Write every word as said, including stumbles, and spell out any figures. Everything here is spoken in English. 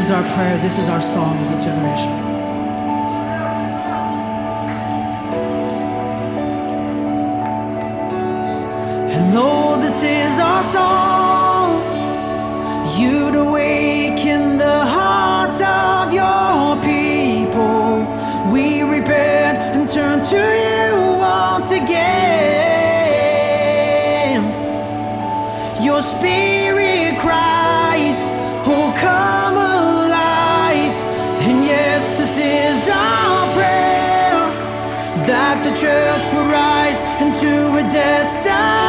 is our prayer. This is our song as a generation. And Lord, this is our song. You'd awaken the hearts of your people. We repent and turn to you once again. Your spirit cries, oh come alive. And yes, this is our prayer, that the church will rise into a destiny.